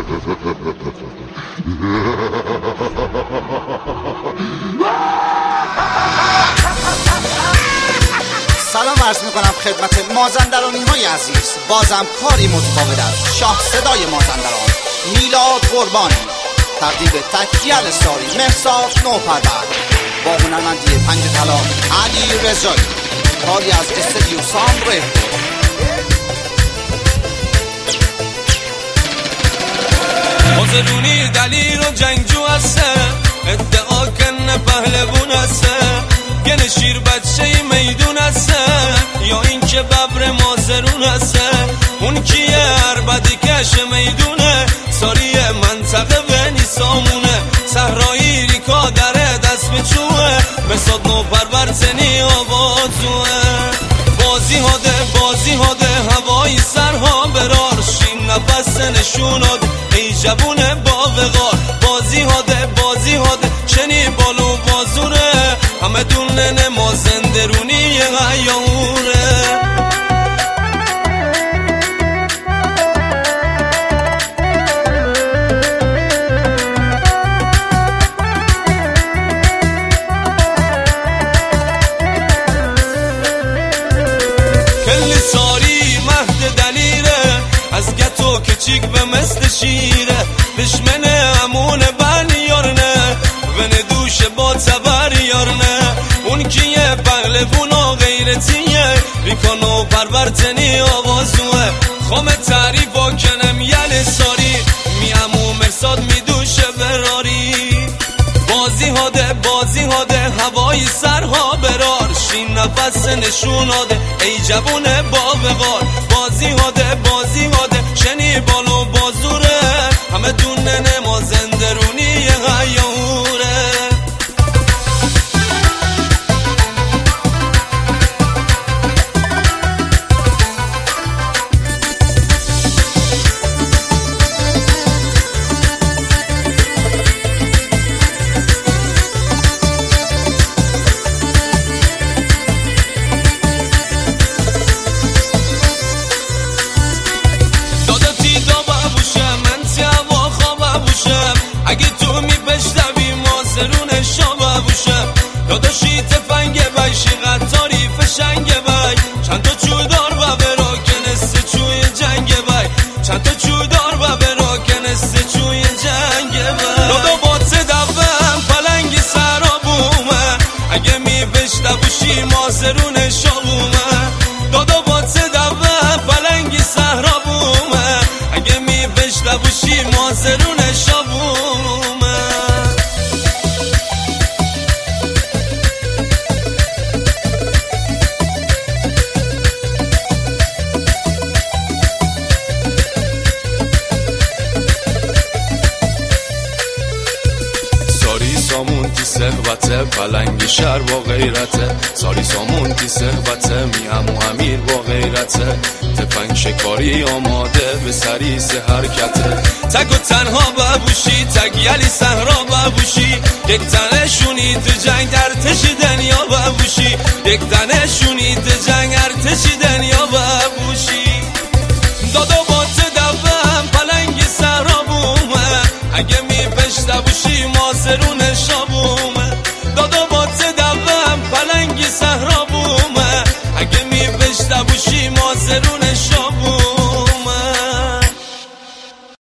سلام عرض میکنم خدمت مازندرانی های عزیز. بازم کاری متفاوت از شاه صدای مازندران میلاد قربانی، تقدیم تکیه ساری مهرزاد نوپرور با هنرمندی پنج طلا علی رضایی، کاری از استودیو سامبره. مازرونی دلیر و جنگجو هسته، ادعا کنه پهلوون هسته، گل شیر بچه میدون هسته، یا این که ببر مازرون هسته. اون کیه عربدی کش میدونه، ساری منطقه بنی سامونه، صحرایی ریکا دره دست بچوه، بساد نوپرور زنی آوازوه. بازی هاده هوایی سرها برار، شیم نفس نشوناد ای جوونه با وقار. بازی هاده چنی بالو بازوره، همه دونه مازندرونی غیوره. کلی ساری مهد دلیره، از گتو کچیک به مثل شیره، دشمن امون بن یارنه، ون دوش با تبر یارنه. اون کیه پهلوون و غیرتیه، ریکانو پرورتنی آوازوه. خام تعریف و کنم یل ساری، می امو مرساد می دوشه براری. بازی هاده هوایی سرها برار، شین نفس نشوناده ای جوونه با وقار. بازی هاده شنی بالو بازوره، همه دونه مازندرونی غیوره. اگه تو می بشنوی مازرون شابه بوشه، داداشی تفنگ بایشی قطاری فشنگ بای. چند تا چودار و براکنست چوی جنگ بای، چند تا چودار و براکنست چوی جنگ بای. دادا بات دوم پلنگی سرا بومه، اگه می بشنوشی مازرون شابومه. دادا بات دوم پلنگی سهرا بومه، اگه می بشنوشی مازرون شابومه. سامون تی صحبته پلنگ شهر با غیرته، ساری سامون تی صحبته می امو امیر با غیرته. تفنگ شکاری آماده به سریس حرکته، تک و تنها ببوشی تک یلی صحرا ببوشی. یک تنشونی تو جنگ ارتش دنیا ببوشی، یک تنشونی تو جنگ ارتش دنیا ببوشی.